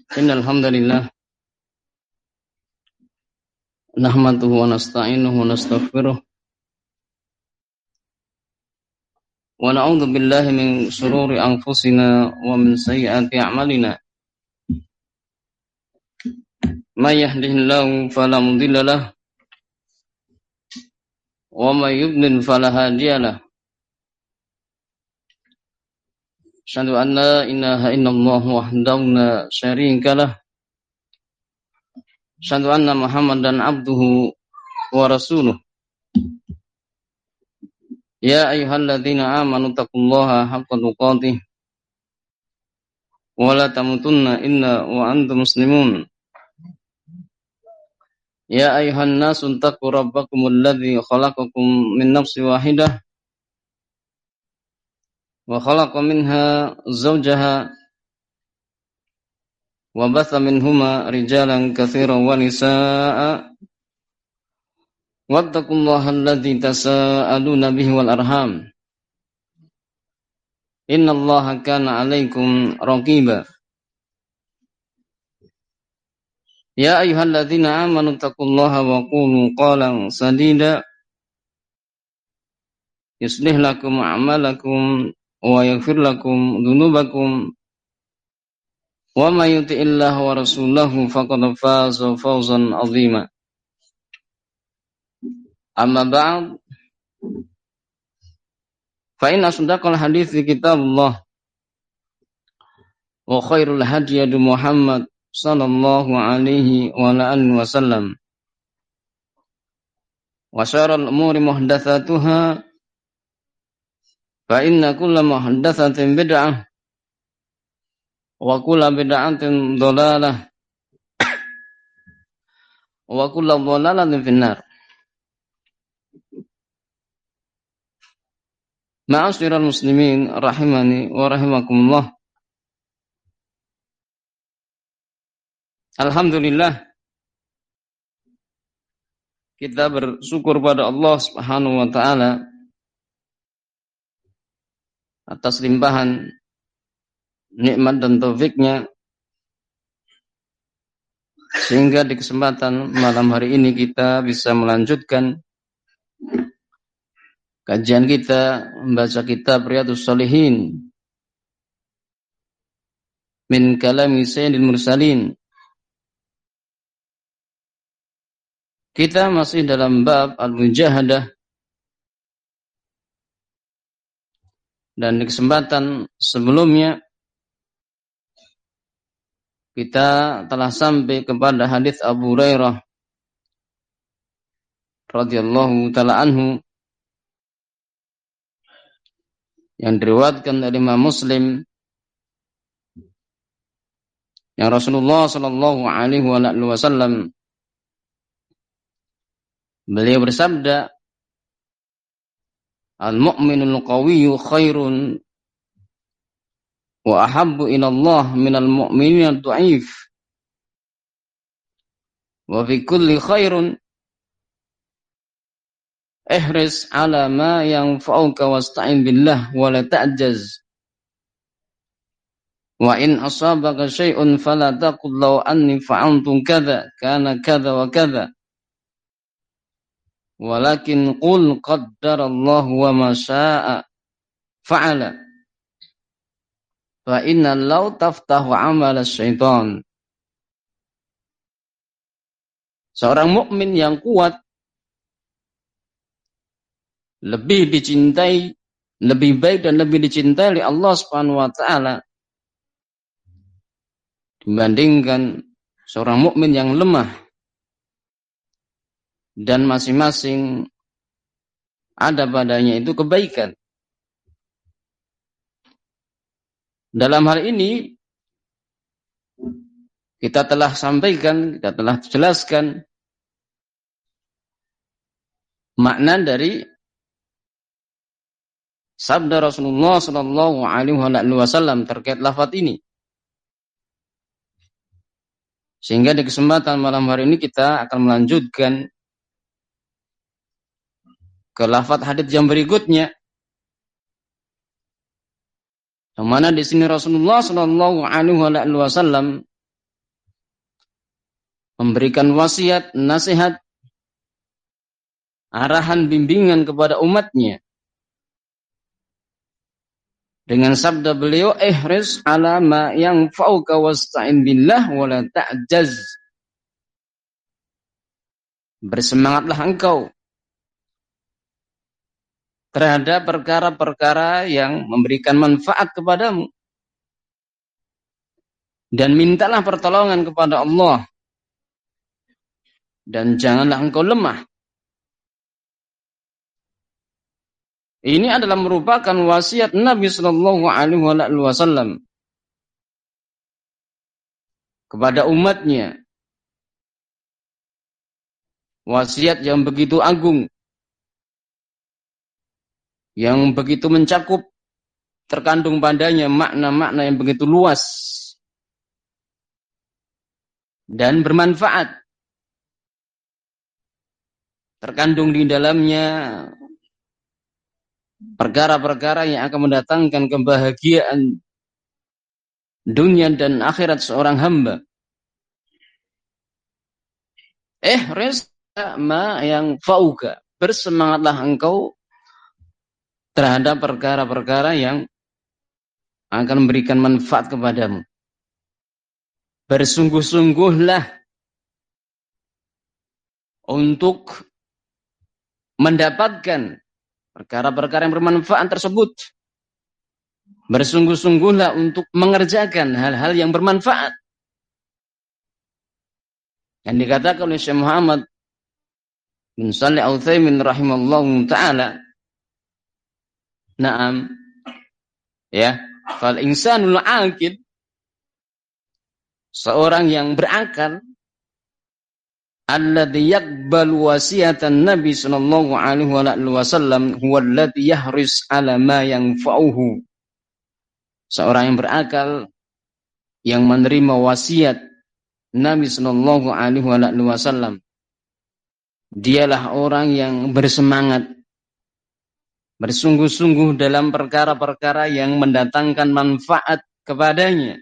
Innal hamdalillah nahmaduhu wa nasta'inuhu wa nastaghfiruh wa na'udzu billahi min shururi anfusina wa min sayyiati a'malina. May yahdihillahu fala mudilla lahu wa may yudlil fala hadiya lahu. Asyhadu an la ilaha illallah wahdahu la syarika lahu. Asyhadu anna Muhammadan abduhu wa rasuluh. Ya ayyuhalladzina amanu taqullaha haqqa tuqatih wa la tamutunna illa wa antum muslimun. Ya ayyuhan nasu taqu rabbakumul ladzi khalaqakum min nafsin wahidah wa khalaqa minha zawjaha wa batha minhuma rijalan katsiran wa nisaa'a wattaqullaha alladzi tasaaluna bihi wal arham innallaha kana 'alaikum raqiba. Ya ayyuhalladzina amanu taqullaha wa qulu qalan sadida yuslih lakum a'malakum wa yaghfir lakum dhunubakum wa may yuti'illaha wa rasulahu faqad faza fawzan 'azima. Amma ba'd, fa inna asdaqal hadithi kitabullah wa khairul hadi hadi Muhammad sallallahu alaihi wa alihi wasallam wa syarrul umuri muhdatsatuha fa inna kulla muhdatsatin bid'ah wa kulla bid'atin dhalalah wa kulla dhalalatin finnar. Ma'asyiral muslimin rahimani wa rahimakumullah. Alhamdulillah, kita bersyukur pada Allah Subhanahu wa taala atas limpahan nikmat dan taufiknya, sehingga di kesempatan malam hari ini kita bisa melanjutkan kajian kita membaca kitab Riyadhus Shalihin min kalami Sayyidil Mursalin. Kita masih dalam bab al-mujahadah, dan di kesempatan sebelumnya kita telah sampai kepada hadis Abu Hurairah radhiyallahu taala anhu yang diriwayatkan dari Imam Muslim, yang Rasulullah sallallahu alaihi wasallam beliau bersabda, al-mu'minul qawiyyu khairun wa ahabbu ila Allah minal mu'minil dha'if wa fi kulli khairun ihris ala ma yanfa'uka wasta'in billah wa la ta'jaz wa in asabaka syai'un fala taqul law anni fa'altu kadza kana kadza wa kadza walakin qul qaddarallahu wa ma syaa fa'ala fa inna law taftahu amal syaitan. Seorang mukmin yang kuat lebih dicintai, lebih baik dan lebih dicintai oleh Allah Subhanahu wa taala dibandingkan seorang mukmin yang lemah, dan masing-masing ada padanya itu kebaikan. Dalam hal ini kita telah sampaikan, kita telah jelaskan makna dari sabda Rasulullah sallallahu alaihi wasallam terkait lafaz ini. Sehingga di kesempatan malam hari ini kita akan melanjutkan ke lafaz hadits yang berikutnya, yang mana di sini Rasulullah sallallahu alaihi wasallam memberikan wasiat, nasihat, arahan, bimbingan kepada umatnya. Dengan sabda beliau, ihris ala ma yanfa'uka wasta'in billah wa la ta'jaz. Bersemangatlah engkau terhadap perkara-perkara yang memberikan manfaat kepadamu. Dan mintalah pertolongan kepada Allah. Dan janganlah engkau lemah. Ini adalah merupakan wasiat Nabi Sallallahu Alaihi Wasallam kepada umatnya. Wasiat yang begitu agung, yang begitu mencakup, terkandung padanya makna-makna yang begitu luas dan bermanfaat. Terkandung di dalamnya perkara-perkara yang akan mendatangkan kebahagiaan dunia dan akhirat seorang hamba. Ma yang fauka, bersemangatlah engkau terhadap perkara-perkara yang akan memberikan manfaat kepadamu. Bersungguh-sungguhlah untuk mendapatkan perkara-perkara yang bermanfaat tersebut. Bersungguh-sungguhlah untuk mengerjakan hal-hal yang bermanfaat. Yang dikatakan oleh Syekh Muhammad bin Shalih Al-Utsaimin rahimallahu taala, na'am, ya, fal insanul aqil, seorang yang berakal, alladzi yaqbalu wasiyatan Nabi sallallahu alaihi wasallam huwa alladzi yahris ala ma yanfa'uhu. Seorang yang berakal yang menerima wasiat Nabi sallallahu alaihi wasallam, dialah orang yang bersemangat, bersungguh-sungguh dalam perkara-perkara yang mendatangkan manfaat kepadanya.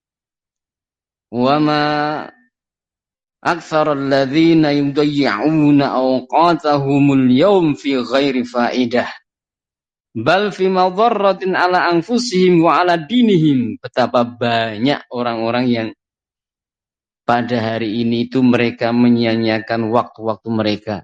Wa ma aktsara alladzina yudayyi'una awqatahumul yawm fi ghairi faidah bal fi madarratin ala anfusihim wa ala dinihim. Betapa banyak orang-orang yang pada hari ini itu mereka menyia-nyiakan waktu-waktu mereka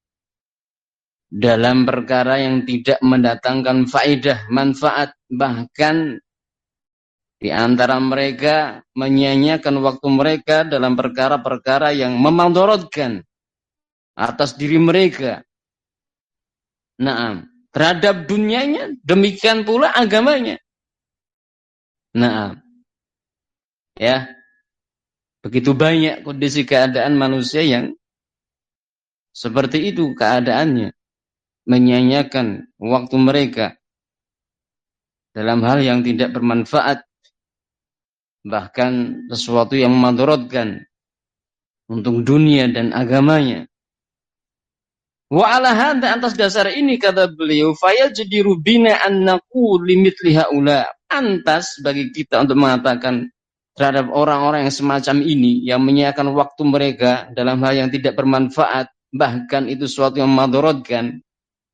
dalam perkara yang tidak mendatangkan faedah, manfaat. Bahkan di antara mereka menyia-nyiakan waktu mereka dalam perkara-perkara yang memudaratkan atas diri mereka. Naam, terhadap dunianya, demikian pula agamanya. Naam. Ya. Begitu banyak kondisi keadaan manusia yang seperti itu keadaannya, menyia-nyiakan waktu mereka dalam hal yang tidak bermanfaat, bahkan sesuatu yang memudaratkan untuk dunia dan agamanya. Wa ala hadza, atas dasar ini kata beliau, fayajdiru bina an naqul limithli haula, pantas bagi kita untuk mengatakan terhadap orang-orang yang semacam ini, yang menyiakan waktu mereka dalam hal yang tidak bermanfaat, bahkan itu sesuatu yang memudaratkan.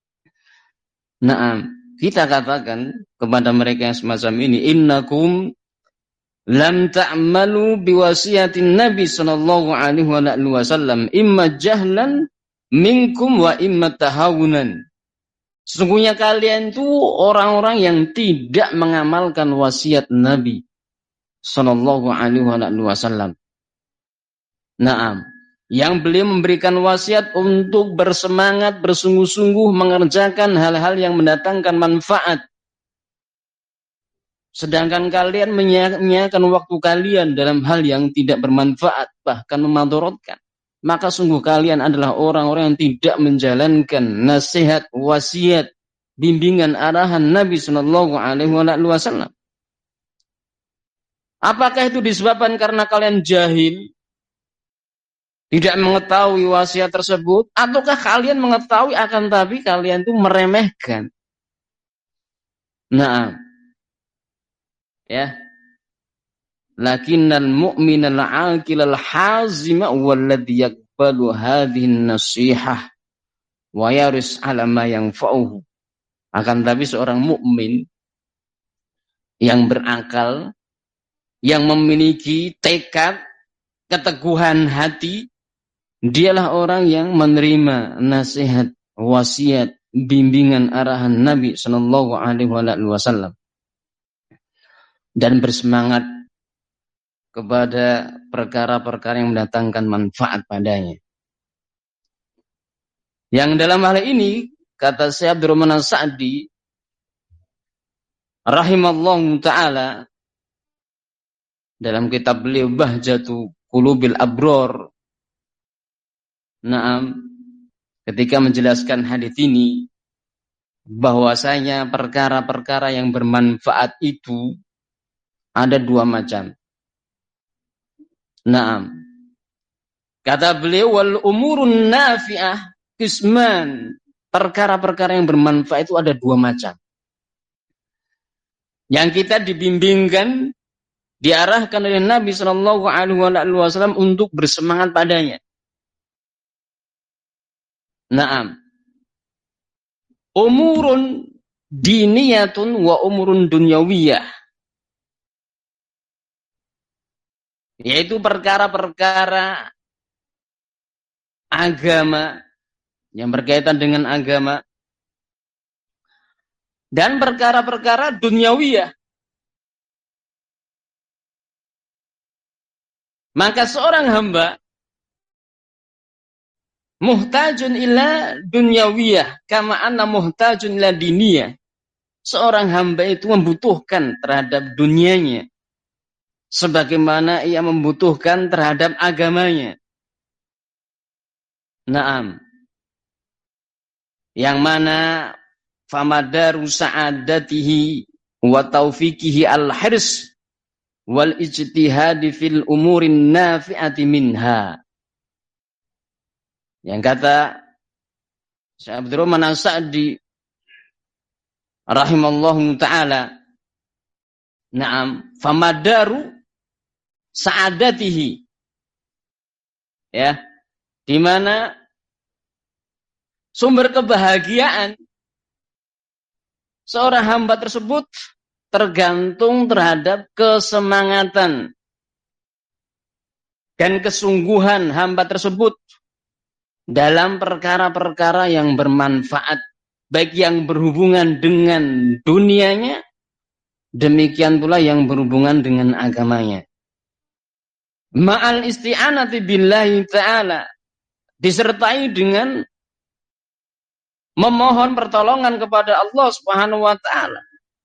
Naam, kita katakan kepada mereka yang semacam ini, innakum lam ta'malu biwasiyatin Nabi sallallahu alaihi wasallam imma jahlan minkum wa imma tahawunan. Sesungguhnya kalian itu orang-orang yang tidak mengamalkan wasiat Nabi sallallahu alaihi wasallam. Naam, yang beliau memberikan wasiat untuk bersemangat, bersungguh-sungguh mengerjakan hal-hal yang mendatangkan manfaat. Sedangkan kalian menyia-nyiakan waktu kalian dalam hal yang tidak bermanfaat, bahkan memudaratkan. Maka sungguh kalian adalah orang-orang yang tidak menjalankan nasihat, wasiat, bimbingan, arahan Nabi sallallahu alaihi wasallam. Apakah itu disebabkan karena kalian jahil, tidak mengetahui wasiat tersebut, ataukah kalian mengetahui akan tapi kalian itu meremehkan? Nah, ya, lakinnal mu'minal aqilal hazima walladhi yaqbalu hadhihi nasihah wa yaris ala ma yanfa'uhu. Akan tapi seorang mukmin yang berakal, yang memiliki tekad, keteguhan hati, dialah orang yang menerima nasihat, wasiat, bimbingan arahan Nabi sallallahu alaihi wasallam dan bersemangat kepada perkara-perkara yang mendatangkan manfaat padanya. Yang dalam hal ini, kata Syekh Abdurrahman As-Sa'di rahimallahu ta'ala dalam kitab beliau Bahjatu Qulubil Abror, ketika menjelaskan hadis ini, bahwasanya perkara-perkara yang bermanfaat itu ada dua macam. Kata beliau, wal umurun nafi'ah qisman. Perkara-perkara yang bermanfaat itu ada dua macam. Yang kita dibimbingkan, diarahkan oleh Nabi sallallahu alaihi wasallam untuk bersemangat padanya. Umurun diniyatun wa umurun dunyawiyah. Yaitu perkara-perkara agama yang berkaitan dengan agama dan perkara-perkara dunyawiyah. Maka seorang hamba muhtajun ila dunyawiyah kama anna muhtajun ila diniyah. Seorang hamba itu membutuhkan terhadap dunianya sebagaimana ia membutuhkan terhadap agamanya. Yang mana famadaru sa'adatihi wa taufiqihi al-hirs wal ijtihadi fil umurin nafi'ati minha. Yang kata Syekh Abdurrahman As-Sa'di rahimallahu ta'ala, famadaru sa'adatihi, ya, di mana sumber kebahagiaan seorang hamba tersebut tergantung terhadap kesemangatan dan kesungguhan hamba tersebut dalam perkara-perkara yang bermanfaat, baik yang berhubungan dengan dunianya, demikian pula yang berhubungan dengan agamanya. Ma'al isti'anati billahi ta'ala, disertai dengan memohon pertolongan kepada Allah Subhanahu wa ta'ala.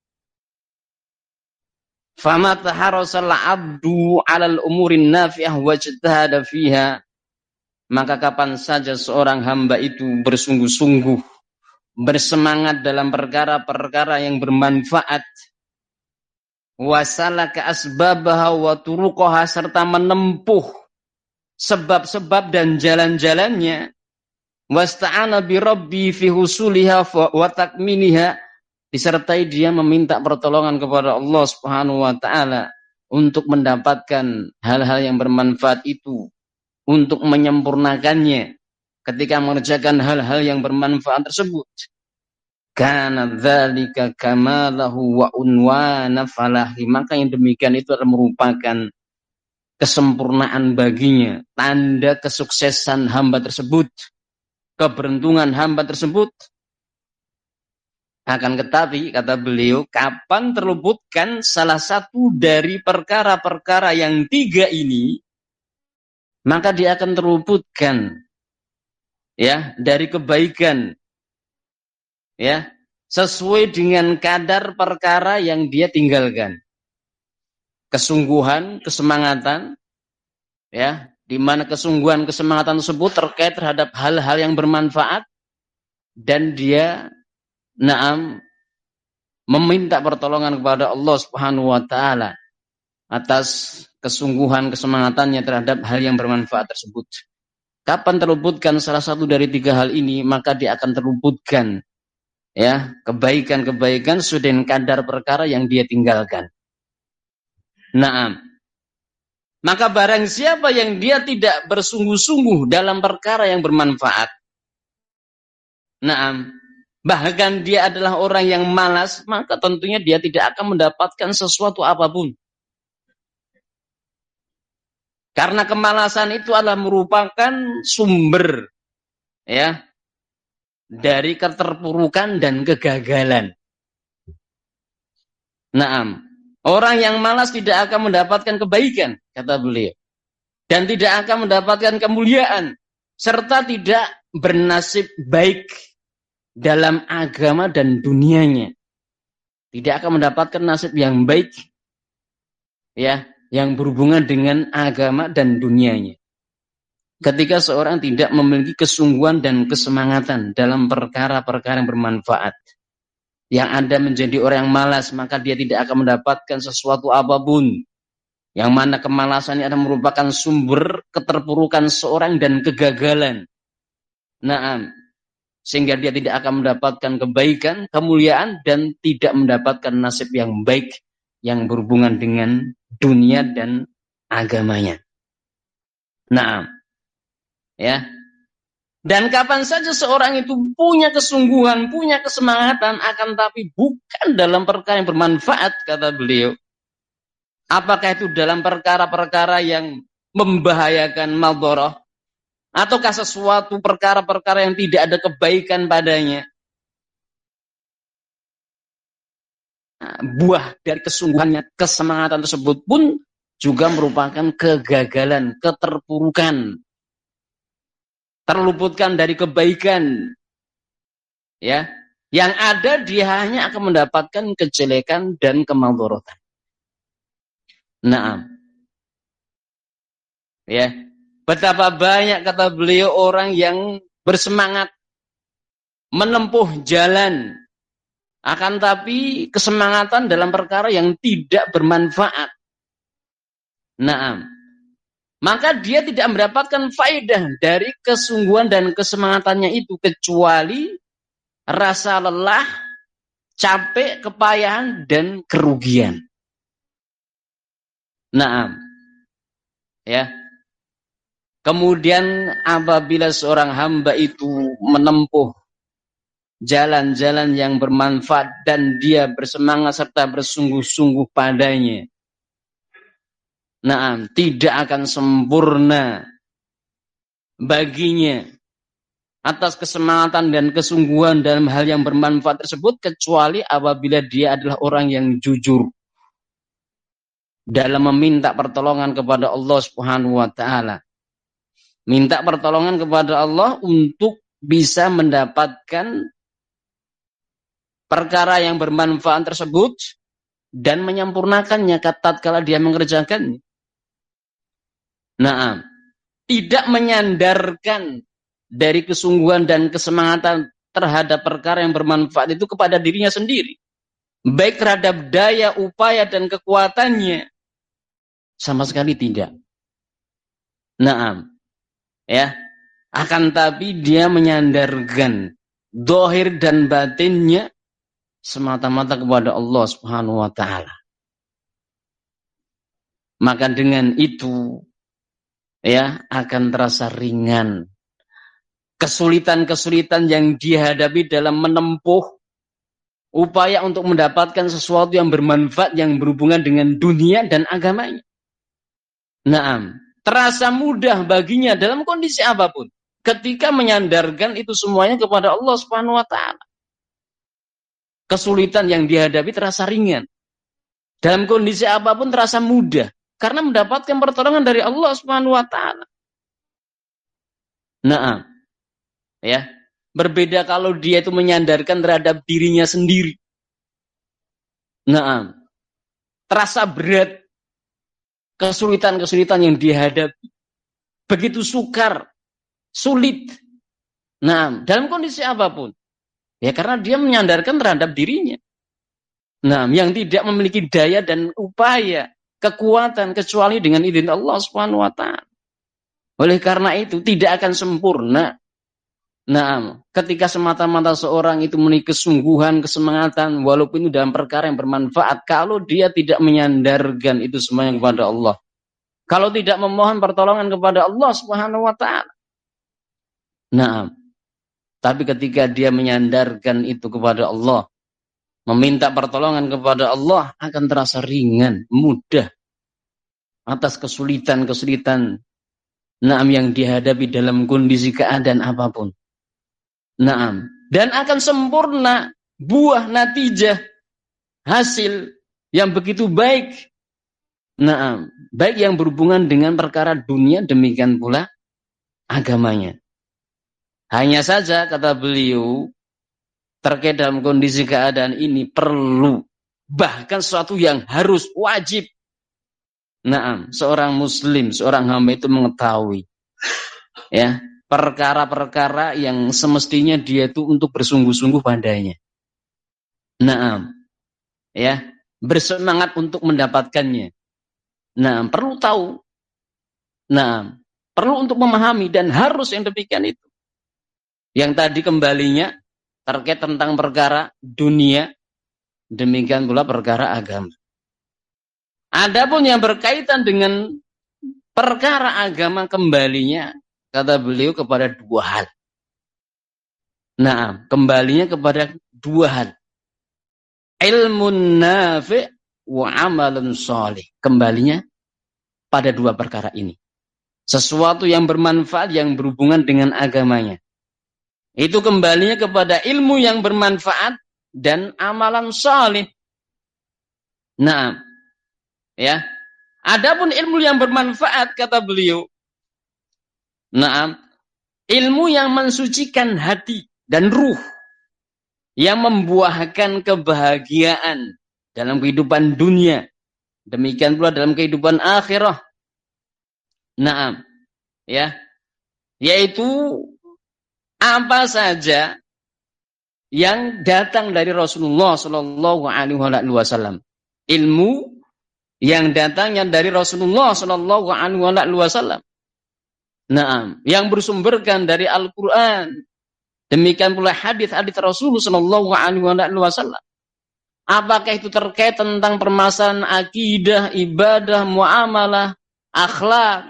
Fama taharasal 'abdu 'alal umurin nafi'ah wajtahada fiha, maka kapan saja seorang hamba itu bersungguh-sungguh, bersemangat dalam perkara-perkara yang bermanfaat, wasalaka asbabaha wa turuqaha, serta menempuh sebab-sebab dan jalan-jalannya, wasta'ana bi rabbi fi husuliha wa takminiha, disertai dia meminta pertolongan kepada Allah Subhanahu wa taala untuk mendapatkan hal-hal yang bermanfaat itu, untuk menyempurnakannya ketika mengerjakan hal-hal yang bermanfaat tersebut. Kana dzalika kamalahu wa unwana falahi, maka yang demikian itu adalah merupakan kesempurnaan baginya, tanda kesuksesan hamba tersebut, keberuntungan hamba tersebut. Akan tetapi, kata beliau, kapan terluputkan salah satu dari perkara-perkara yang tiga ini, maka dia akan terluputkan, ya, dari kebaikan, ya, sesuai dengan kadar perkara yang dia tinggalkan. Kesungguhan, kesemangatan, ya, di mana kesungguhan, kesemangatan tersebut terkait terhadap hal-hal yang bermanfaat, dan dia meminta pertolongan kepada Allah Subhanahu wa taala atas kesungguhan, kesemangatannya terhadap hal yang bermanfaat tersebut. Kapan terluputkan salah satu dari tiga hal ini, maka dia akan terluputkan, ya, kebaikan-kebaikan sudah kadar perkara yang dia tinggalkan. Maka barang siapa yang dia tidak bersungguh-sungguh dalam perkara yang bermanfaat, naam, bahkan dia adalah orang yang malas, maka tentunya dia tidak akan mendapatkan sesuatu apapun. Karena kemalasan itu adalah merupakan sumber ya dari keterpurukan dan kegagalan. Naam. Orang yang malas tidak akan mendapatkan kebaikan, kata beliau. Dan tidak akan mendapatkan kemuliaan. Serta tidak bernasib baik dalam agama dan dunianya. Tidak akan mendapatkan nasib yang baik ya, yang berhubungan dengan agama dan dunianya. Ketika seorang tidak memiliki kesungguhan dan kesemangatan dalam perkara-perkara yang bermanfaat. Yang Anda menjadi orang yang malas, maka dia tidak akan mendapatkan sesuatu apapun. Yang mana kemalasan ini adalah merupakan sumber keterpurukan seorang dan kegagalan. Nah, sehingga dia tidak akan mendapatkan kebaikan, kemuliaan, dan tidak mendapatkan nasib yang baik yang berhubungan dengan dunia dan agamanya. Nah, ya. Dan kapan saja seorang itu punya kesungguhan, punya kesemangatan, akan tapi bukan dalam perkara yang bermanfaat, kata beliau. Apakah itu dalam perkara-perkara yang membahayakan madharah, ataukah sesuatu perkara-perkara yang tidak ada kebaikan padanya. Nah, buah dari kesungguhannya, kesemangatan tersebut pun juga merupakan kegagalan, keterpurukan. Terluputkan dari kebaikan, ya, yang ada dia hanya akan mendapatkan kejelekan dan kemadharatan. Nah, ya, betapa banyak kata beliau orang yang bersemangat menempuh jalan, akan tapi kesemangatan dalam perkara yang tidak bermanfaat. Nah, maka dia tidak mendapatkan faedah dari kesungguhan dan kesemangatannya itu, kecuali rasa lelah, capek, kepayahan, dan kerugian. Nah, ya. Kemudian apabila seorang hamba itu menempuh jalan-jalan yang bermanfaat dan dia bersemangat serta bersungguh-sungguh padanya, nah, tidak akan sempurna baginya atas kesemangatan dan kesungguhan dalam hal yang bermanfaat tersebut, kecuali apabila dia adalah orang yang jujur dalam meminta pertolongan kepada Allah Subhanahu wa taala. Minta pertolongan kepada Allah untuk bisa mendapatkan perkara yang bermanfaat tersebut dan menyempurnakannya tatkala dia mengerjakannya. Nah, tidak menyandarkan dari kesungguhan dan kesemangatan terhadap perkara yang bermanfaat itu kepada dirinya sendiri, baik terhadap daya, upaya, dan kekuatannya, sama sekali tidak. Nah, ya, akan tapi dia menyandarkan zahir dan batinnya semata-mata kepada Allah Subhanahu wa taala. Maka dengan itu ya akan terasa ringan kesulitan-kesulitan yang dihadapi dalam menempuh upaya untuk mendapatkan sesuatu yang bermanfaat yang berhubungan dengan dunia dan agamanya. Naam, terasa mudah baginya dalam kondisi apapun ketika menyandarkan itu semuanya kepada Allah Subhanahu wa taala. Kesulitan yang dihadapi terasa ringan. Dalam kondisi apapun terasa mudah karena mendapatkan pertolongan dari Allah Subhanahu wa taala. Naam. Ya, berbeda kalau dia itu menyandarkan terhadap dirinya sendiri. Naam. Terasa berat kesulitan-kesulitan yang dihadapi. Begitu sukar, sulit. Naam, dalam kondisi apapun. Ya karena dia menyandarkan terhadap dirinya. Naam, yang tidak memiliki daya dan upaya, kekuatan kecuali dengan izin Allah Subhanahu wa taala. Oleh karena itu tidak akan sempurna. Nah, ketika semata-mata seorang itu memiliki kesungguhan, kesemangatan, walaupun itu dalam perkara yang bermanfaat, kalau dia tidak menyandarkan itu semuanya kepada Allah, kalau tidak memohon pertolongan kepada Allah Subhanahu wa taala. Nah, tapi ketika dia menyandarkan itu kepada Allah, meminta pertolongan kepada Allah, akan terasa ringan, mudah atas kesulitan-kesulitan yang dihadapi dalam kondisi keadaan apapun. Dan akan sempurna buah natijah hasil yang begitu baik. Baik yang berhubungan dengan perkara dunia, demikian pula agamanya. Hanya saja kata beliau, terkait dalam kondisi keadaan ini perlu, bahkan sesuatu yang harus, wajib. Seorang muslim, seorang hamba itu mengetahui ya, perkara-perkara yang semestinya dia itu untuk bersungguh-sungguh padanya. Ya, bersemangat untuk mendapatkannya. Perlu tahu. Perlu untuk memahami dan harus yang demikian itu. Yang tadi kembalinya terkait tentang perkara dunia, demikian pula perkara agama. Adapun yang berkaitan dengan perkara agama, kembalinya kata beliau kepada dua hal. Kembalinya kepada dua hal. Ilmun nafi' wa amalun sholih. Kembalinya pada dua perkara ini. Sesuatu yang bermanfaat yang berhubungan dengan agamanya. Itu kembalinya kepada ilmu yang bermanfaat dan amalan sholih. Ya. Adapun ilmu yang bermanfaat kata beliau, ilmu yang mensucikan hati dan ruh, yang membuahkan kebahagiaan dalam kehidupan dunia, demikian pula dalam kehidupan akhirah. Ya. Yaitu apa saja yang datang dari Rasulullah Shallallahu Alaihi Wasallam, ilmu yang datangnya dari Rasulullah Shallallahu Alaihi Wasallam, yang bersumberkan dari Al-Quran, demikian pula hadis-hadis Rasulullah Shallallahu Alaihi Wasallam. Apakah itu terkait tentang permasalahan akidah, ibadah, muamalah, akhlak,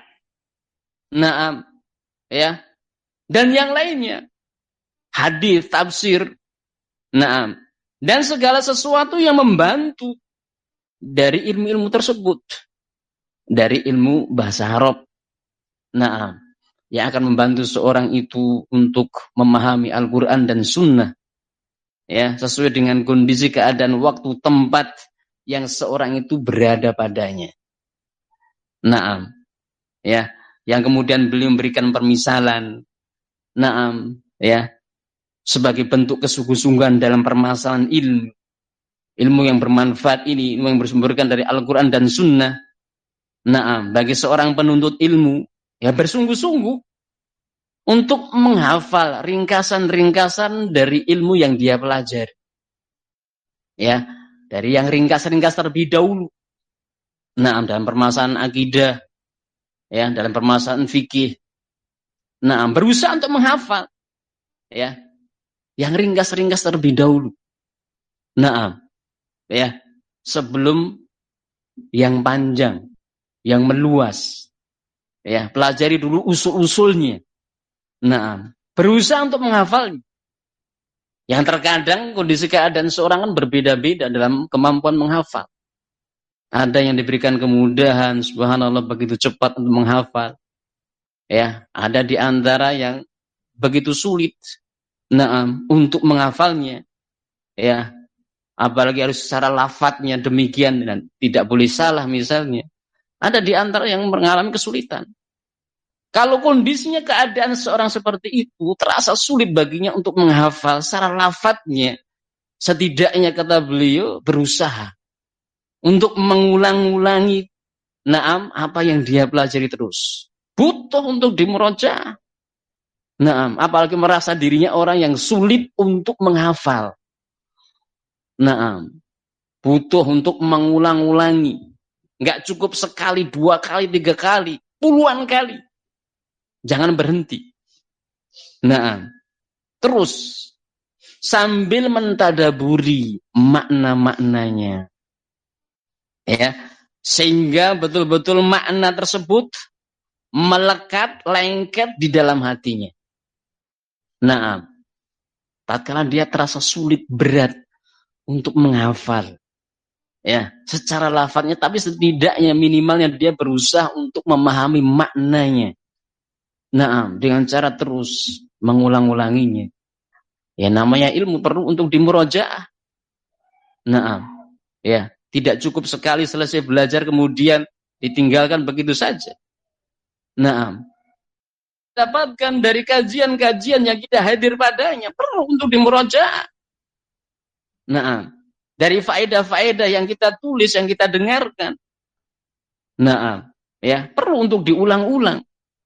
ya. Dan yang lainnya, hadis, tafsir, dan segala sesuatu yang membantu dari ilmu-ilmu tersebut, dari ilmu bahasa Arab, yang akan membantu seorang itu untuk memahami Al-Quran dan Sunnah, ya, sesuai dengan kondisi keadaan waktu tempat yang seorang itu berada padanya. Ya, yang kemudian beliau memberikan permisalan. Ya, sebagai bentuk kesungguh-sungguhan dalam permasalahan ilmu yang bermanfaat ini, ilmu yang bersumberkan dari Al-Quran dan Sunnah. Bagi seorang penuntut ilmu, ya bersungguh-sungguh untuk menghafal ringkasan-ringkasan dari ilmu yang dia pelajari. Ya, dari yang ringkas-ringkas terlebih dahulu. Dalam permasalahan akidah, ya, dalam permasalahan fikih. Berusaha untuk menghafal, ya, yang ringkas-ringkas terlebih dahulu. Ya, sebelum yang panjang, yang meluas. Ya, pelajari dulu usul-usulnya. Berusaha untuk menghafalnya. Yang terkadang kondisi keadaan seorang kan berbeda-beda dalam kemampuan menghafal. Ada yang diberikan kemudahan, subhanallah, begitu cepat untuk menghafal. Ya, ada di antara yang begitu sulit untuk menghafalnya. Ya, apalagi harus secara lafadznya demikian dan tidak boleh salah misalnya. Ada di antara yang mengalami kesulitan. Kalau kondisinya keadaan seorang seperti itu terasa sulit baginya untuk menghafal secara lafadznya, setidaknya kata beliau berusaha untuk mengulang-ulangi apa yang dia pelajari terus. Butuh untuk dimurojaah. Apalagi merasa dirinya orang yang sulit untuk menghafal. Butuh untuk mengulang-ulangi. Enggak cukup sekali, 2 kali, 3 kali, puluhan kali. Jangan berhenti. Terus sambil mentadaburi makna-maknanya. Ya, Sehingga betul-betul makna tersebut melekat, lengket di dalam hatinya. Nah, tatkala dia terasa sulit, berat untuk menghafal, ya, secara lafadznya, tapi setidaknya minimalnya dia berusaha untuk memahami maknanya. Nah, dengan cara terus mengulang-ulanginya. Ya, namanya ilmu perlu untuk dimurojaah. Nah, ya, tidak cukup sekali selesai belajar kemudian ditinggalkan begitu saja. Nah, dapatkan dari kajian-kajian yang kita hadir padanya perlu untuk dimurojaah. Nah, dari faedah-faedah yang kita tulis, yang kita dengarkan. Nah, ya, perlu untuk diulang-ulang.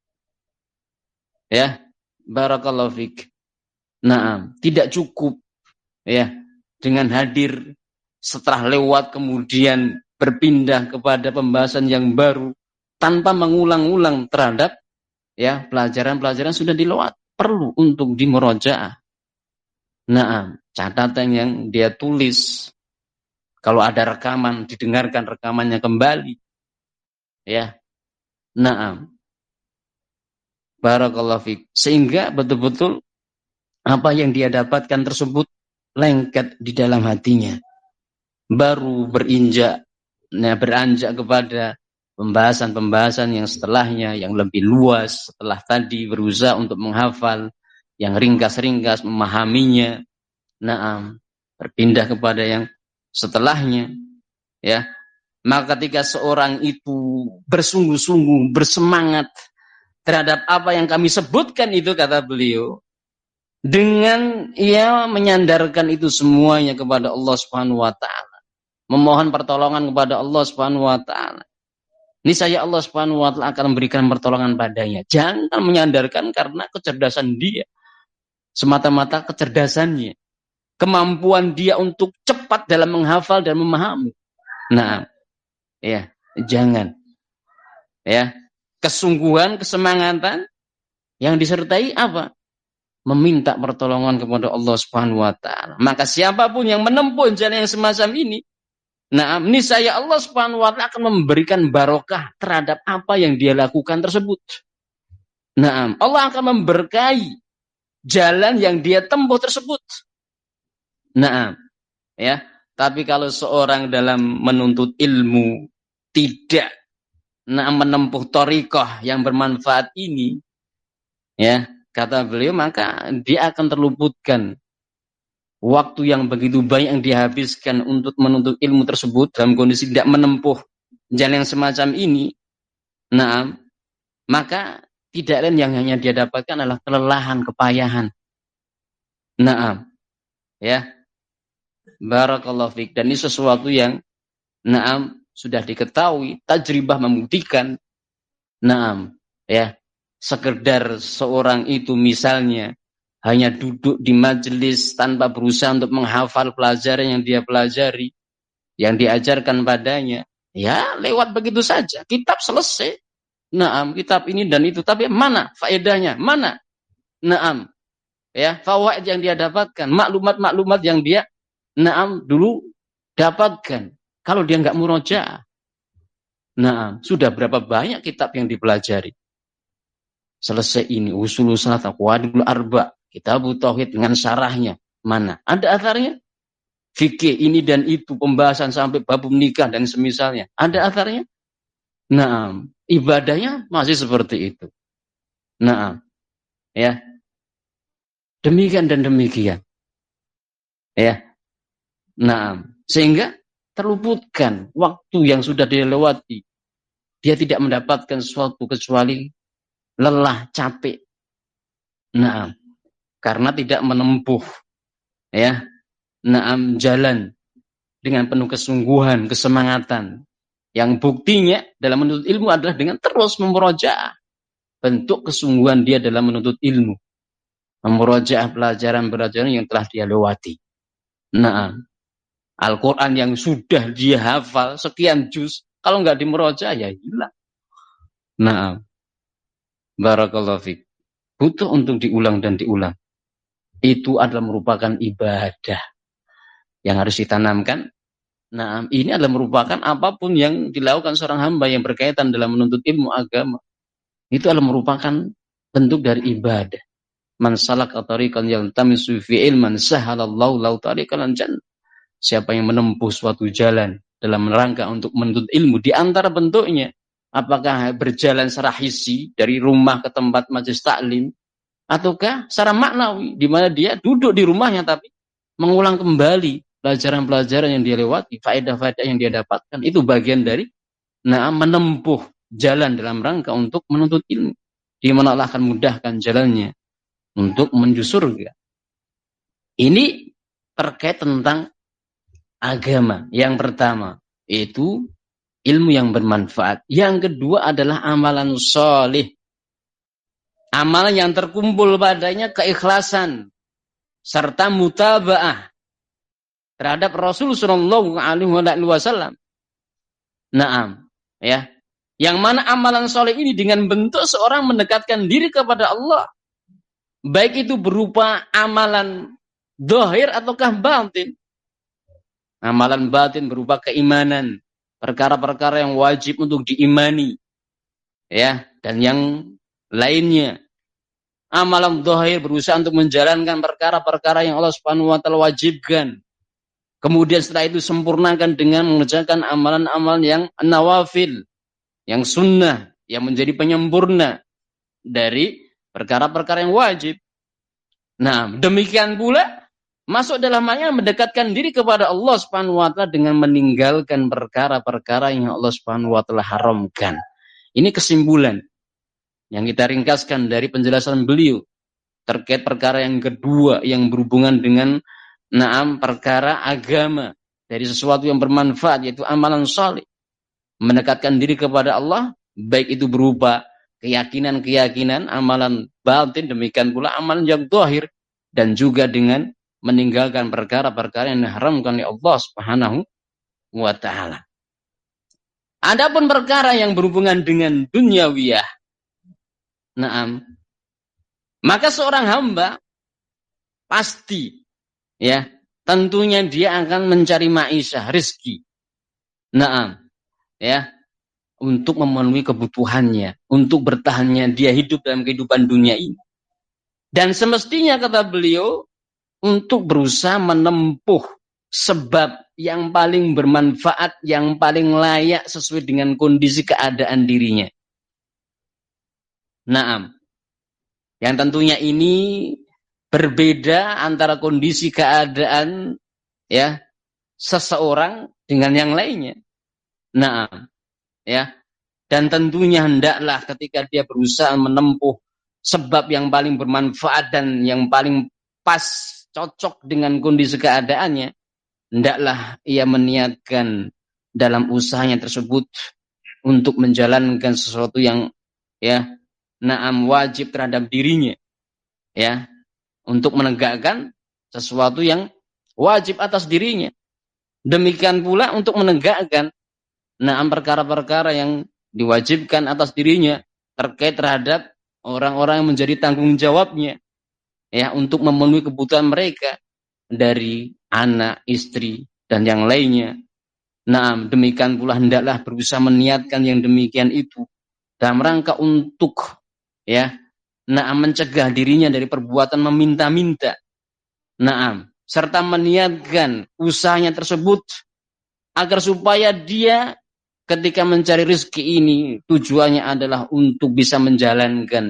Ya, barakallahu fik. Nah, tidak cukup ya dengan hadir setelah lewat kemudian berpindah kepada pembahasan yang baru tanpa mengulang-ulang terhadap ya pelajaran-pelajaran sudah dilewat. Perlu untuk dimurojaah. Nah, catatan yang dia tulis, kalau ada rekaman didengarkan rekamannya kembali. Ya. Nah, barakallahu fik. Sehingga betul-betul apa yang dia dapatkan tersebut lengket di dalam hatinya. Baru beranjak kepada pembahasan-pembahasan yang setelahnya, yang lebih luas. Setelah tadi berusaha untuk menghafal, yang ringkas-ringkas, memahaminya. Nah, berpindah kepada yang setelahnya. Ya, maka ketika seorang itu bersungguh-sungguh, bersemangat terhadap apa yang kami sebutkan itu, kata beliau, dengan ia menyandarkan itu semuanya kepada Allah Subhanahu wa taala, memohon pertolongan kepada Allah Subhanahu wa taala, niscaya Allah Subhanahu wa taala akan memberikan pertolongan padanya. Jangan menyandarkan karena kecerdasan dia, semata-mata kecerdasannya, kemampuan dia untuk cepat dalam menghafal dan memahami. Nah, ya, jangan. Ya, kesungguhan, kesemangatan yang disertai apa? Meminta pertolongan kepada Allah Subhanahu wa taala. Maka siapapun yang menempuh jalan yang semacam ini, nah, niscaya Allah Subhanahu wa taala akan memberikan barokah terhadap apa yang dia lakukan tersebut. Nah, Allah akan memberkahi jalan yang dia tempuh tersebut. Nah, ya, tapi kalau seorang dalam menuntut ilmu tidak menempuh thariqah yang bermanfaat ini, ya, kata beliau, maka dia akan terluputkan waktu yang begitu banyak yang dihabiskan untuk menuntut ilmu tersebut dalam kondisi tidak menempuh jalan yang semacam ini. Nah, maka tidak lain yang hanya dia dapatkan adalah kelelahan, kepayahan. Nah, ya, barakallahu fiik. Dan ini sesuatu yang sudah diketahui, tajribah membuktikan. Ya, sekedar seorang itu misalnya hanya duduk di majelis tanpa berusaha untuk menghafal pelajaran yang dia pelajari, yang diajarkan padanya, ya lewat begitu saja. Kitab selesai. Kitab ini dan itu, tapi mana faedahnya? Mana? Ya, fawaid yang dia dapatkan, maklumat-maklumat yang dia dulu dapatkan. Kalau dia enggak murojaah. Sudah berapa banyak kitab yang dipelajari? Selesai ini usul salat, qawaidul arba, kitabut tauhid dengan syarahnya. Mana? Ada atharnya? Fikih ini dan itu, pembahasan sampai bab nikah dan semisalnya. Ada atharnya? Ibadahnya masih seperti itu. Ya. Demikian dan demikian. Ya. Sehingga terluputkan waktu yang sudah dilewati. Dia tidak mendapatkan sesuatu kecuali lelah, capek. Karena tidak menempuh ya, jalan dengan penuh kesungguhan, kesemangatan. Yang buktinya dalam menuntut ilmu adalah dengan terus memurojaah. Bentuk kesungguhan dia dalam menuntut ilmu. Memurojaah pelajaran-pelajaran yang telah dia lewati. Al-Quran yang sudah dia hafal sekian juz, kalau nggak dimurojaah ya hilang. Barakallahu fiik. Butuh untuk diulang dan diulang. Itu adalah merupakan ibadah yang harus ditanamkan Nah, ini adalah merupakan apapun yang dilakukan seorang hamba yang berkaitan dalam menuntut ilmu agama. Itu adalah merupakan bentuk dari ibadah. Man salaka tariqan yaltamisu fi ilman sahalallahu lahu tariqan jannah. Siapa yang menempuh suatu jalan dalam rangka untuk menuntut ilmu, di antara bentuknya, apakah berjalan secara hissi dari rumah ke tempat majelis taklim, ataukah secara maknawi, di mana dia duduk di rumahnya tapi mengulang kembali pelajaran-pelajaran yang dia lewati, faedah-faedah yang dia dapatkan. Itu bagian dari menempuh jalan dalam rangka untuk menuntut ilmu, di mana Allah akan mudahkan jalannya untuk menuju surga. Ini terkait tentang agama. Yang pertama itu ilmu yang bermanfaat. Yang kedua adalah amalan soleh. Amalan yang terkumpul padanya keikhlasan serta mutaba'ah terhadap Rasul sallallahu alaihi wasallam. Naam, ya. Yang mana amalan soleh ini dengan bentuk seorang mendekatkan diri kepada Allah, baik itu berupa amalan zahir ataukah batin. Amalan batin berupa keimanan, perkara-perkara yang wajib untuk diimani, ya, dan yang lainnya. Amalan zahir berusaha untuk menjalankan perkara-perkara yang Allah Subhanahu wa taala wajibkan. Kemudian setelah itu sempurnakan dengan mengerjakan amalan-amalan yang nawafil, yang sunnah, yang menjadi penyempurna dari perkara-perkara yang wajib. Nah, demikian pula masuk dalam hal mendekatkan diri kepada Allah Subhanahu wa taala dengan meninggalkan perkara-perkara yang Allah Subhanahu wa taala haramkan. Ini kesimpulan yang kita ringkaskan dari penjelasan beliau terkait perkara yang kedua yang berhubungan dengan perkara agama, dari sesuatu yang bermanfaat yaitu amalan saleh. Mendekatkan diri kepada Allah, baik itu berupa keyakinan-keyakinan, amalan batin, demikian pula amalan yang zahir, dan juga dengan meninggalkan perkara-perkara yang diharamkan oleh Allah Subhanahu wa taala. Adapun perkara yang berhubungan dengan duniawiyah, maka seorang hamba pasti, ya, tentunya dia akan mencari ma'isyah, rezeki. Ya, untuk memenuhi kebutuhannya, untuk bertahannya dia hidup dalam kehidupan dunia ini. Dan semestinya kata beliau untuk berusaha menempuh sebab yang paling bermanfaat, yang paling layak sesuai dengan kondisi keadaan dirinya. Yang tentunya ini berbeda antara kondisi keadaan, ya, seseorang dengan yang lainnya. Ya, dan tentunya hendaklah ketika dia berusaha menempuh sebab yang paling bermanfaat dan yang paling pas, cocok dengan kondisi keadaannya, hendaklah ia meniatkan dalam usahanya tersebut untuk menjalankan sesuatu yang, ya, wajib terhadap dirinya, ya, untuk menegakkan sesuatu yang wajib atas dirinya. Demikian pula untuk menegakkan perkara-perkara yang diwajibkan atas dirinya terkait terhadap orang-orang yang menjadi tanggung jawabnya, ya, untuk memenuhi kebutuhan mereka dari anak, istri, dan yang lainnya. Demikian pula hendaklah berusaha meniatkan yang demikian itu dalam rangka untuk, ya, mencegah dirinya dari perbuatan meminta-minta. Serta meniatkan usahanya tersebut agar supaya dia ketika mencari rezeki ini tujuannya adalah untuk bisa menjalankan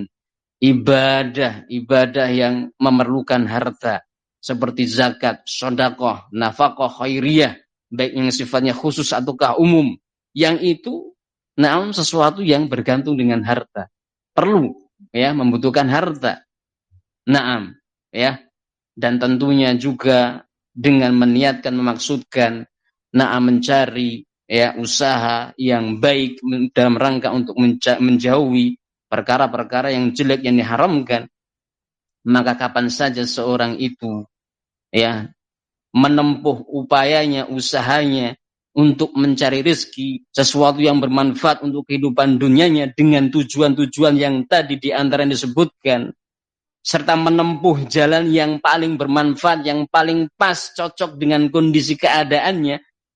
ibadah yang memerlukan harta seperti zakat, sedekah, nafkah khairiyah, baik yang sifatnya khusus ataukah umum. Yang itu sesuatu yang bergantung dengan harta. Perlu, ya, membutuhkan harta. Ya. Dan tentunya juga dengan meniatkan, memaksudkan mencari, ya, usaha yang baik dalam rangka untuk menjauhi perkara-perkara yang jelek yang diharamkan, maka kapan saja seorang itu, ya, menempuh upayanya, usahanya untuk mencari rezeki, sesuatu yang bermanfaat untuk kehidupan dunianya dengan tujuan-tujuan yang tadi di antara yang disebutkan, serta menempuh jalan yang paling bermanfaat, yang paling pas, cocok dengan kondisi keadaannya,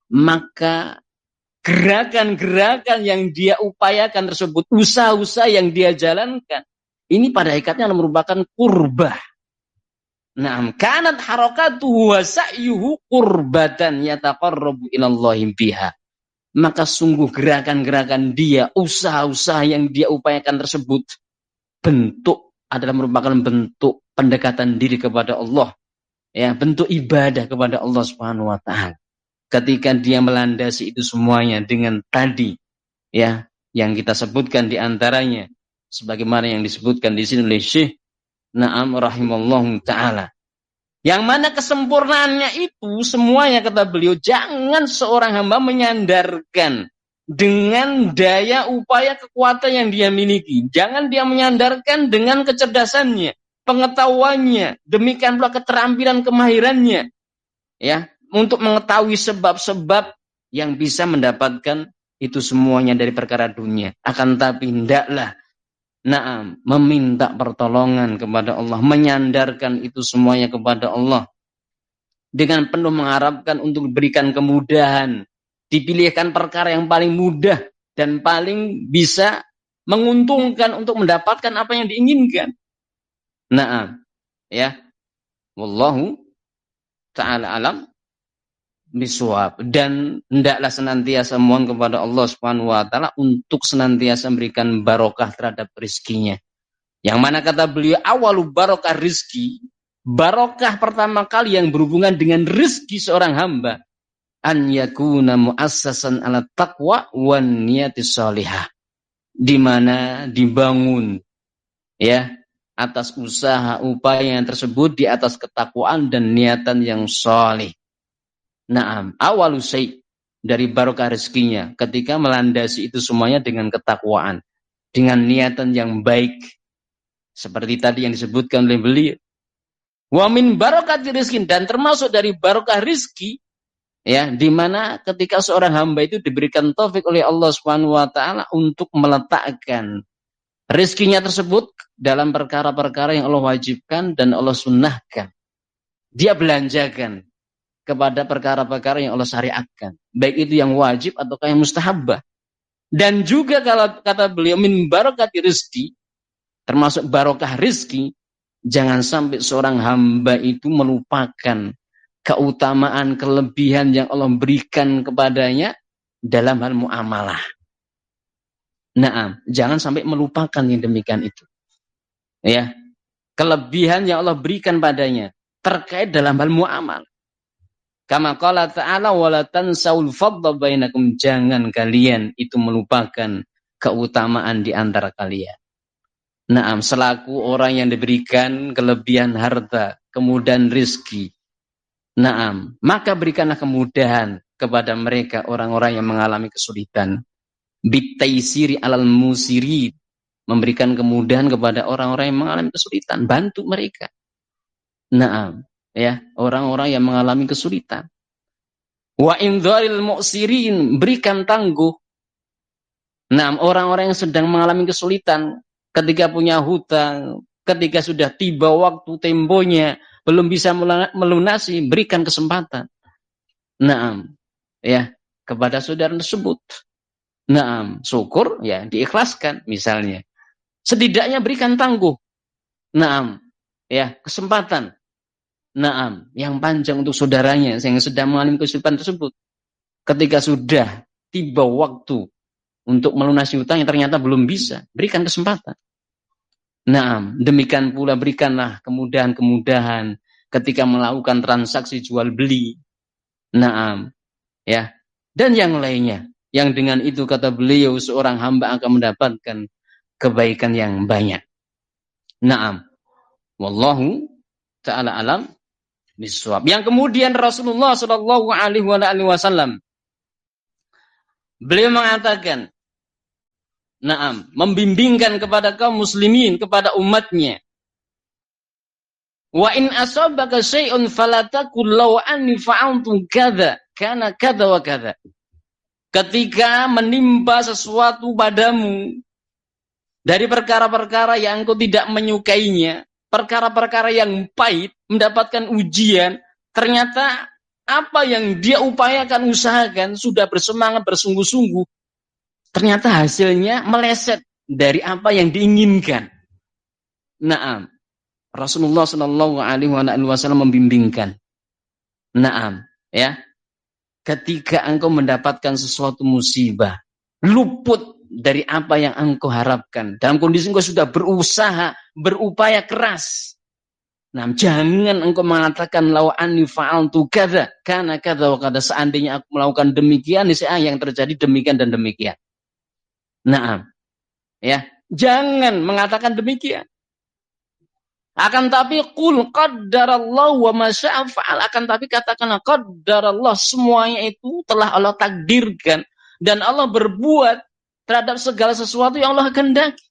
maka gerakan-gerakan yang dia upayakan tersebut, usaha-usaha yang dia jalankan, ini pada hakikatnya merupakan qurbah. Naam, kanat harakatuhu wa sa'yuhu qurbatan yataqarrabu ilallahi biha. Maka sungguh gerakan-gerakan dia, usaha-usaha yang dia upayakan tersebut, bentuk adalah merupakan bentuk pendekatan diri kepada Allah. Ya, bentuk ibadah kepada Allah Subhanahu wa taala. Ketika dia melandasi itu semuanya dengan tadi, ya, yang kita sebutkan di antaranya sebagaimana yang disebutkan di sini oleh Syekh Na'am rahimallahu taala. Yang mana kesempurnaannya itu semuanya, kata beliau, jangan seorang hamba menyandarkan dengan daya upaya kekuatan yang dia miliki. Jangan dia menyandarkan dengan kecerdasannya, pengetahuannya, demikian pula keterampilan kemahirannya, ya, untuk mengetahui sebab-sebab yang bisa mendapatkan itu semuanya dari perkara dunia. Akan tapi hendaklah meminta pertolongan kepada Allah, menyandarkan itu semuanya kepada Allah dengan penuh mengharapkan untuk diberikan kemudahan, dipilihkan perkara yang paling mudah dan paling bisa menguntungkan untuk mendapatkan apa yang diinginkan. Ya, wallahu ta'ala alam bisawab. Dan hendaklah senantiasa mohon kepada Allah Subhanahu wa taala untuk senantiasa memberikan barokah terhadap rezekinya. Yang mana kata beliau, awalu barokah rizki, barokah pertama kali yang berhubungan dengan rezeki seorang hamba, an yakuna muassasan ala taqwa wan niyatis shalihah, di mana dibangun, ya, atas usaha upaya yang tersebut di atas ketakwaan dan niatan yang shalih. Awalu syai' dari barokah rezekinya ketika melandasi itu semuanya dengan ketakwaan, dengan niatan yang baik, seperti tadi yang disebutkan oleh beliau. Wa min barokati rizkin, dan termasuk dari barokah rizki, ya, di mana ketika seorang hamba itu diberikan taufik oleh Allah Subhanahu wa taala untuk meletakkan rizkinya tersebut dalam perkara-perkara yang Allah wajibkan dan Allah sunnahkan. Dia belanjakan kepada perkara-perkara yang Allah syariatkan, baik itu yang wajib ataukah yang mustahabbah. Dan juga kalau kata beliau min barokati rizki, termasuk barokah rizki, jangan sampai seorang hamba itu melupakan keutamaan, kelebihan yang Allah berikan kepadanya dalam hal muamalah. Jangan sampai melupakan yang demikian itu. Ya, kelebihan yang Allah berikan padanya terkait dalam hal muamalah. Kama qala ta'ala wala tansaul fadla bainakum, jangan kalian itu melupakan keutamaan di antara kalian. Selaku orang yang diberikan kelebihan harta, kemudahan rizki, maka berikanlah kemudahan kepada mereka orang-orang yang mengalami kesulitan. Bitaisiri alal musiri, memberikan kemudahan kepada orang-orang yang mengalami kesulitan, bantu mereka. Ya, orang-orang yang mengalami kesulitan. Wa indharil mu'sirin, berikan tangguh. Orang-orang yang sedang mengalami kesulitan, ketika punya hutang, ketika sudah tiba waktu temponya belum bisa melunasi, berikan kesempatan. Ya, kepada saudara tersebut. Syukur, ya, diikhlaskan misalnya. Setidaknya berikan tangguh. Ya, kesempatan. Yang panjang untuk saudaranya yang sedang mengalami kesulitan tersebut. Ketika sudah tiba waktu untuk melunasi hutang yang ternyata belum bisa, berikan kesempatan. Demikian pula berikanlah kemudahan-kemudahan ketika melakukan transaksi jual beli. Ya, dan yang lainnya. Yang dengan itu kata beliau seorang hamba akan mendapatkan kebaikan yang banyak. Wallahu ta'ala alam bisawab. Yang kemudian Rasulullah Shallallahu Alaihi Wasallam beliau mengatakan, membimbingkan kepada kaum muslimin, kepada umatnya. Wa in asabaka syai'un fala taqul law anni fa'altu kadza kana kadza wa kadza. Ketika menimpa sesuatu padamu dari perkara-perkara yang engkau tidak menyukainya, perkara-perkara yang pahit, mendapatkan ujian, ternyata apa yang dia upayakan, usahakan, sudah bersemangat, bersungguh-sungguh, ternyata hasilnya meleset dari apa yang diinginkan. Naam. Rasulullah Shallallahu Alaihi Wasallam membimbingkan. Naam, ya. Ketika engkau mendapatkan sesuatu musibah, luput dari apa yang engkau harapkan, dalam kondisi engkau sudah berusaha, berupaya keras. Nah, jangan engkau mengatakan lau anni fa'altu kadza kana kadza wa kadza, seandainya aku melakukan demikian, niscaya yang terjadi demikian dan demikian. Nah, ya, jangan mengatakan demikian. Akan tapi qul qaddarallahu wa ma syaa fa'al, akan tapi katakanlah qaddarallah, semuanya itu telah Allah takdirkan dan Allah berbuat terhadap segala sesuatu yang Allah kehendaki.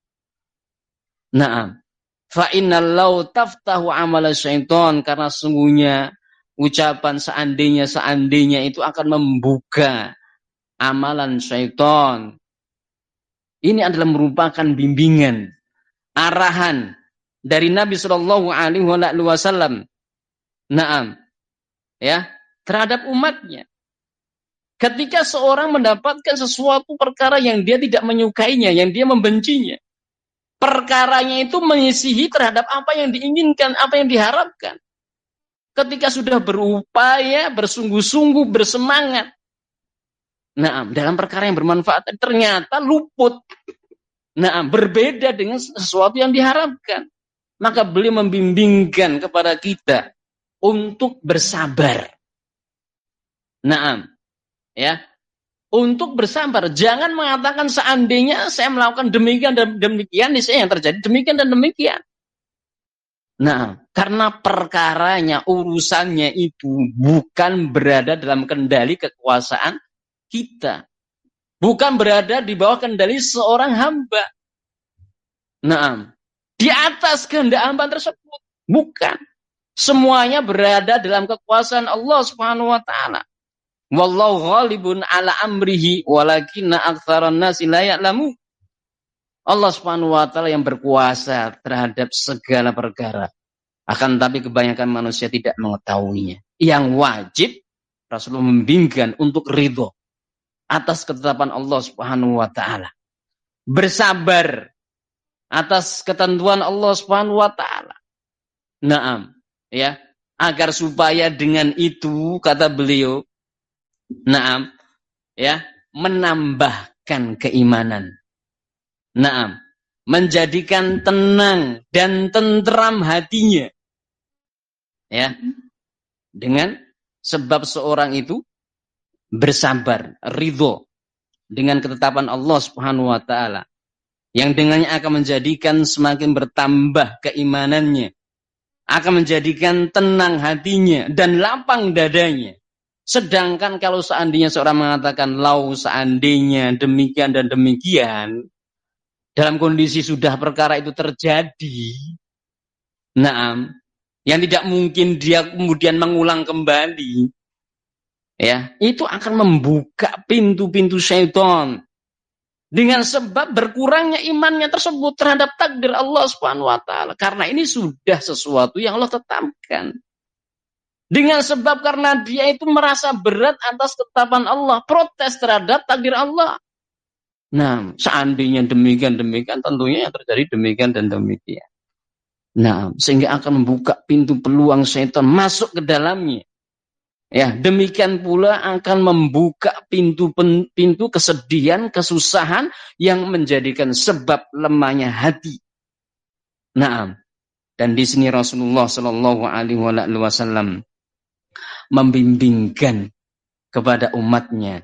Naam. Fa innal law taftahu amala syaitan, karena sungguhnya ucapan seandainya itu akan membuka amalan syaitan. Ini adalah merupakan bimbingan, arahan dari Nabi Shallallahu Alaihi Wasallam. Naam, ya, terhadap umatnya. Ketika seorang mendapatkan sesuatu perkara yang dia tidak menyukainya, yang dia membencinya, perkaranya itu menyisihi terhadap apa yang diinginkan, apa yang diharapkan. Ketika sudah berupaya, bersungguh-sungguh, bersemangat, nah, dalam perkara yang bermanfaat, ternyata luput. Nah, berbeda dengan sesuatu yang diharapkan. Maka beliau membimbingkan kepada kita untuk bersabar. Nah, ya, untuk bersabar. Jangan mengatakan seandainya saya melakukan demikian dan demikian, niscaya yang terjadi demikian dan demikian. Nah, karena perkaranya, urusannya itu bukan berada dalam kendali kekuasaan kita. Bukan berada di bawah kendali seorang hamba. Nah, di atas kehendak hamba tersebut. Bukan. Semuanya berada dalam kekuasaan Allah Subhanahu wa taala. Wallahu ghalibun ala amrihi walakinna aktsaran nasi la ya'lamu. Allah Subhanahu wa taala yang berkuasa terhadap segala perkara. Akan tapi kebanyakan manusia tidak mengetahuinya. Yang wajib Rasulullah membimbingkan untuk ridho atas ketetapan Allah Subhanahu wa taala. Bersabar atas ketentuan Allah Subhanahu wa taala. Naam, ya, agar supaya dengan itu, kata beliau, naam, ya, menambahkan keimanan. Naam, menjadikan tenang dan tentram hatinya. Ya. Dengan sebab seorang itu bersabar, ridho dengan ketetapan Allah Subhanahu wa taala, yang dengannya akan menjadikan semakin bertambah keimanannya, akan menjadikan tenang hatinya dan lapang dadanya. Sedangkan kalau seandainya seorang mengatakan lau seandainya demikian dan demikian, dalam kondisi sudah perkara itu terjadi, naam, yang tidak mungkin dia kemudian mengulang kembali, ya, itu akan membuka pintu-pintu syaitan. Dengan sebab berkurangnya imannya tersebut terhadap takdir Allah Subhanahu wa taala. Karena ini sudah sesuatu yang Allah tetapkan. Dengan sebab karena dia itu merasa berat atas ketetapan Allah, protes terhadap takdir Allah. Nah, seandainya demikian tentunya yang terjadi demikian dan demikian. Nah, sehingga akan membuka pintu peluang syaitan masuk ke dalamnya. Ya, demikian pula akan membuka pintu kesedihan, kesusahan yang menjadikan sebab lemahnya hati. Nah, dan di sini Rasulullah Shallallahu Alaihi Wasallam membimbingkan kepada umatnya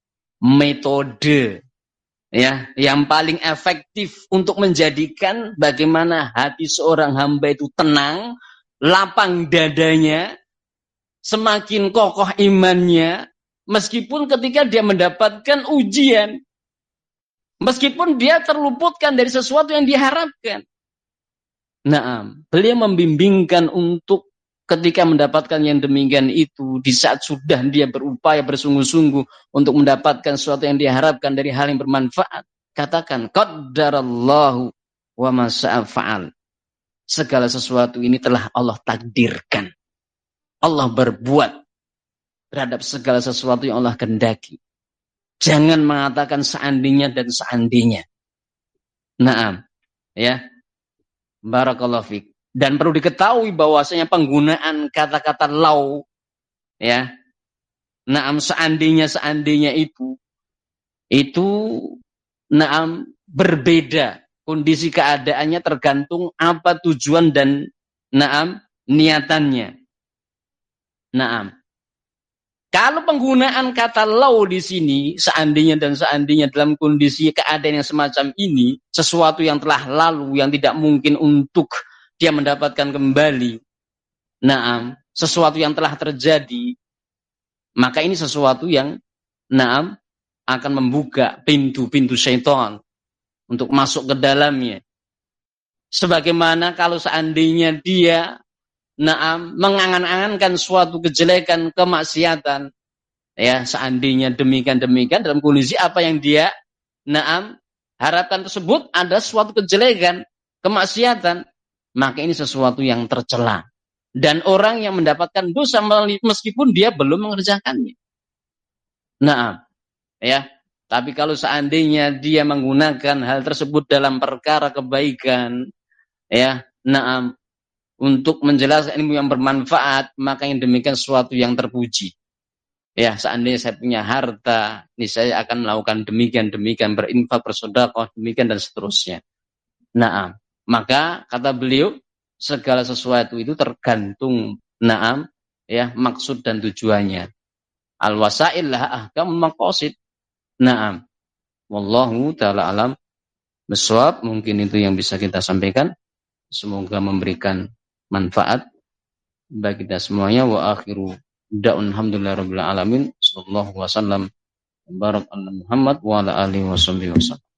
metode, ya, yang paling efektif untuk menjadikan bagaimana hati seorang hamba itu tenang, lapang dadanya, semakin kokoh imannya, meskipun ketika dia mendapatkan ujian, meskipun dia terluputkan dari sesuatu yang diharapkan. Nah, beliau membimbingkan untuk ketika mendapatkan yang demikian itu, di saat sudah dia berupaya bersungguh-sungguh untuk mendapatkan sesuatu yang diharapkan dari hal yang bermanfaat, katakan qaddarallahu wa ma syaa fa'al. Segala sesuatu ini telah Allah takdirkan. Allah berbuat terhadap segala sesuatu yang Allah kehendaki. Jangan mengatakan seandainya dan seandainya. Naam, ya. Barakallahu fiik. Dan perlu diketahui bahwasanya penggunaan kata-kata lau, ya. Naam, seandainya itu naam berbeda. Kondisi keadaannya tergantung apa tujuan dan naam niatannya. Naam. Kalau penggunaan kata lau di sini, seandainya dan seandainya dalam kondisi keadaan yang semacam ini, sesuatu yang telah lalu, yang tidak mungkin untuk dia mendapatkan kembali, naam, sesuatu yang telah terjadi, maka ini sesuatu yang, naam, akan membuka pintu-pintu syaitan untuk masuk ke dalamnya. Sebagaimana kalau seandainya dia naam mengangan-angankan suatu kejelekan, kemaksiatan, ya seandainya demikian dalam kondisi apa yang dia naam harapkan tersebut ada suatu kejelekan, kemaksiatan, maka ini sesuatu yang tercela dan orang yang mendapatkan dosa meskipun dia belum mengerjakannya. Naam, ya. Tapi kalau seandainya dia menggunakan hal tersebut dalam perkara kebaikan, ya, naam, untuk menjelaskan ilmu yang bermanfaat, maka yang demikian sesuatu yang terpuji. Ya, seandainya saya punya harta, ini saya akan melakukan demikian, berinfak, bersedekah, demikian dan seterusnya. Naam. Maka kata beliau, segala sesuatu itu tergantung naam, ya, maksud dan tujuannya. Al-wasail laha ahkamul maqasid. Naam. Wallahu taala alam bisawab. Mungkin itu yang bisa kita sampaikan. Semoga memberikan manfaat bagi kita semuanya. Wa akhiru da'un alhamdulillahirabbil alamin. Sallallahu wasallam barak ala Muhammad wa ala alihi wasallam.